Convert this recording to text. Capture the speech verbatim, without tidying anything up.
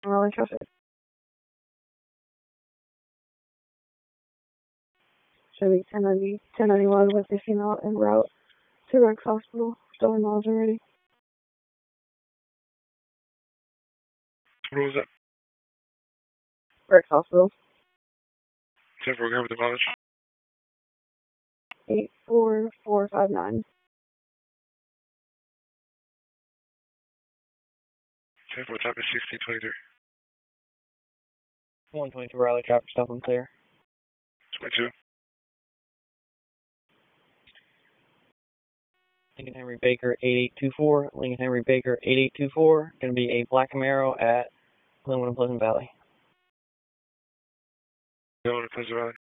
Raleigh traffic. Chevy ten ninety, ten ninety-one with the female en route to Rex Hospital. Stolen miles already. What was that? Rex Hospital. ten four, go with the mileage. eight four four five nine. ten four, time is sixteen twenty-three. one twenty-two Raleigh traffic stop and clear. twenty-two. Lincoln Henry Baker eight eight two four. Lincoln Henry Baker eight eight two four. Going to be a black Camaro at Glenwood and Pleasant Valley. Glenwood and Pleasant Valley.